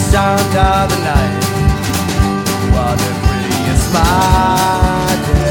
sound of the night. What a brilliant smile.